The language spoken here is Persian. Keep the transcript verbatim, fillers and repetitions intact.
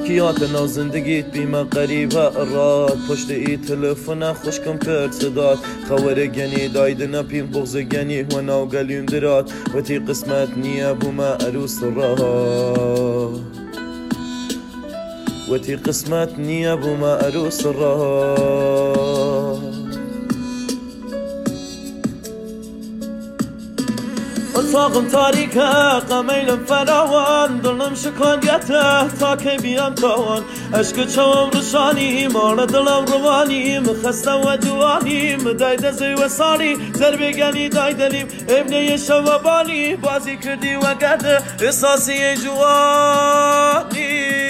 کیات ناو زندگیت بیمه قریبه اراد پشت ای تلفن خوشکم کرد صدات خواره گنی داید نپیم بغز گنی و ناو گلیم درات و تی قسمت نیه بوما عروس را و تی قسمت نیه بوما عروس را اتاقم تاریکه قمیلم فراوان دلم شکانیته تا که بیام تاوان عشق چوم روشانی مال دلم روانیم خستم و جوانیم دایده زی و سالی ضربه گنی دایدلیم ابنه شوابانی بازی کردی و گرده احساسی جوانی